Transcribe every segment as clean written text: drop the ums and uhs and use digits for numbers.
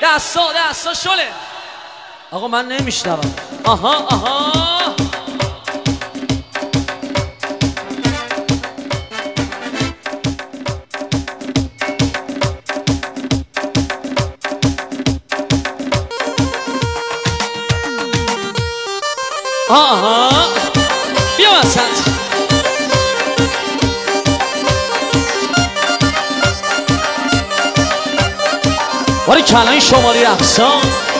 دستا شله آقا من نمیشنوم آها بیا وسط ولی کلای شمالی رقصان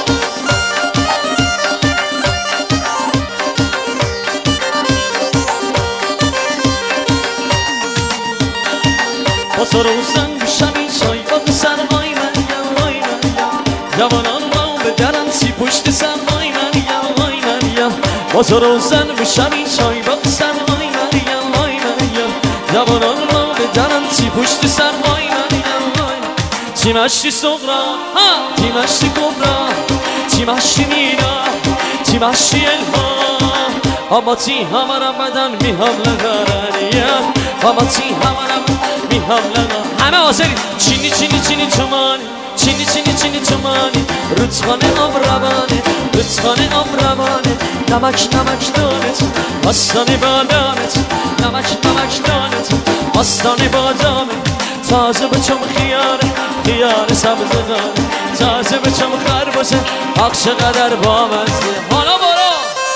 با سر و زن بشمی چای با سرمای مریم جوانان ما به درن سی پشت سرمای مریم با سر و زن بشمی چای با سرمای مریم جوانان ما به درن سی پشت سرمای مریم چی مشتی صغرا چی مشتی کبرا چی مشتی مینا چی مشتی الهام اما چی همارا بدن میهم لگرانیم اما چی همارا میهم لگرانیم همه آزری چینی چمانی چینی چمانی رودخانه آب روانه رودخانه آب روانه نمک دانت مستانه بادامت نمک دانت مستانه بادامت تازه بچم خیار سبزدار تازه بچم خربزه عقش قدر بامزه حالا برو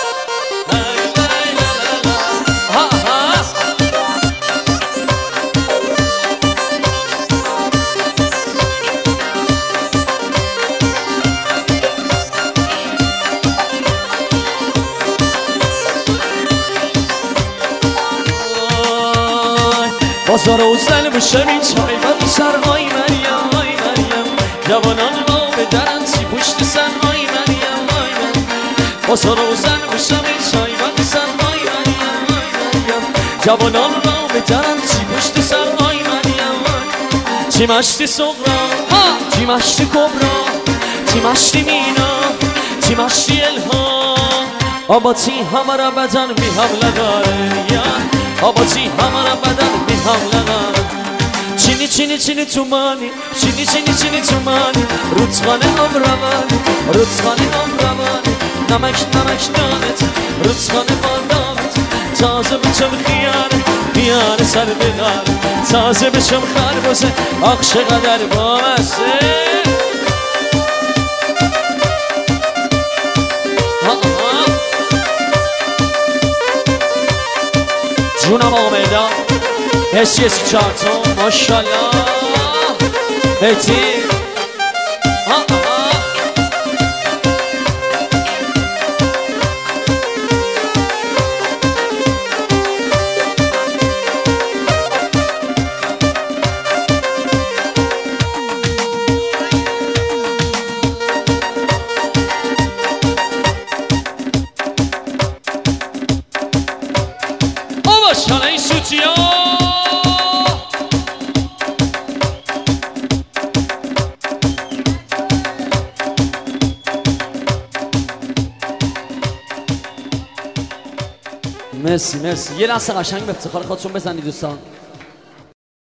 بازار و زن بشمی چای و سرمای مریم جوانان ما به درن سی پشت سرمای مریم بازار و زن بشمی چای و سرمای مریم جوانان ما به درن سی پشت سرمای مریم چی مشتی صغرا چی مشتی کبرا چی مشتی مینا چی مشتی الهام آبا چی همارا بدن میهم لگاره آبا چی همارا بدن میهم لگاره چینی تومانی چینی تومانی رودخانه آب روانه رودخانه آب روانه نمک دانت رودخانه بادامت تازه بچم خیاره سر بغاره تازه بچم خربزه عقش قدر بامزه جونم آمدا اسی چارتون ماشالله بیتی ماشالله این سوتی ها مرسی یه لحظه قشنگ به افتخار خودتون بزنید دوستان